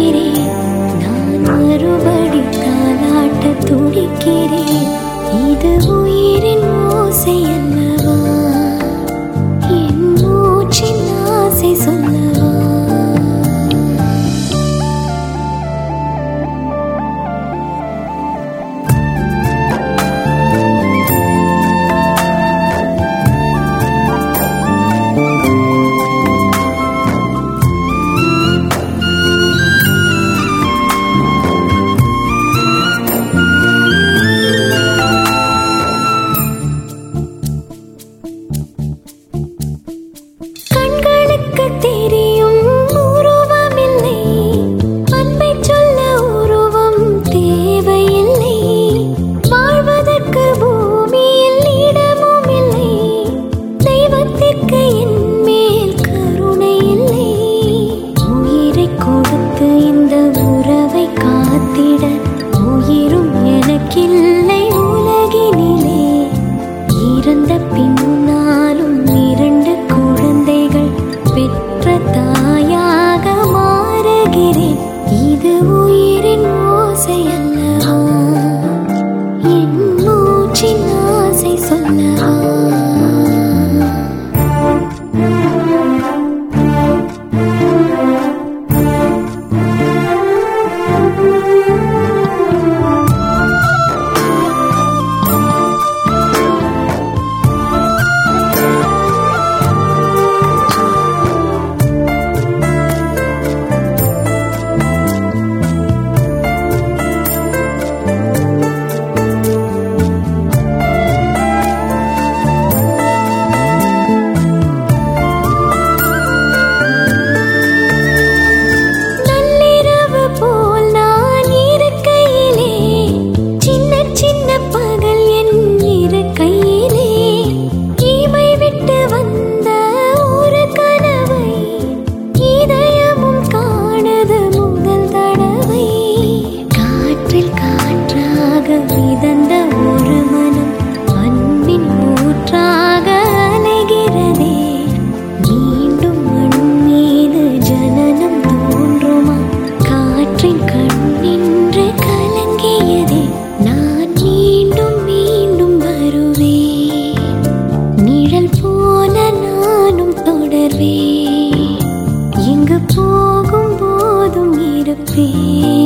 இருக்கிறேன். நான் மறுபடி தாலாட்ட துடிக்கிறேன். இது உயிரின் ஓசை அல்லவா? என் மூச்சின் ஆசை சொல்லவா? கண்களுக்கு தெரியும் உருவமில்லை, அன்பை சொல்ல உருவம் தேவையில்லை. வாழ்வதற்கு பூமியில் இடமும் இல்லை, தெய்வத்திற்கு என் மேல் கருணை இல்லை. உயிரை கொடுத்து இந்த உறவை காத்திட உயிரும் எனக்கில்லை உலகினிலே. இறந்த பின்னாலும் இரண்டு குழந்தைகள் பெற்ற தாயாக மாறுகிறேன். இது உயிரின் ஓசை அல்லவா? என் மூச்சின் ஆசை சொல்லவா? நள்ளிரவு போல் நான் இருக்கையிலே, சின்ன சின்ன பகல் என் இருக்கையிலே, இமை விட்டு வந்த ஒரு கனவை இதயமும் காணது முதல் தடவை. காற்றில் காற்றாக மிதந்த ஒரு மனம் அன்பின் ஊற்றாக அலைகிறதே. மீண்டும் மண் மீது ஜனனம் தோன்றுமா? காற்றின் கண்ணின்று கலங்கியதே. நான் மீண்டும் மீண்டும் வருவேன், நிழல் போல நானும் தொடர்வேன். எங்கு போகும் போதும் இருப்பேன்.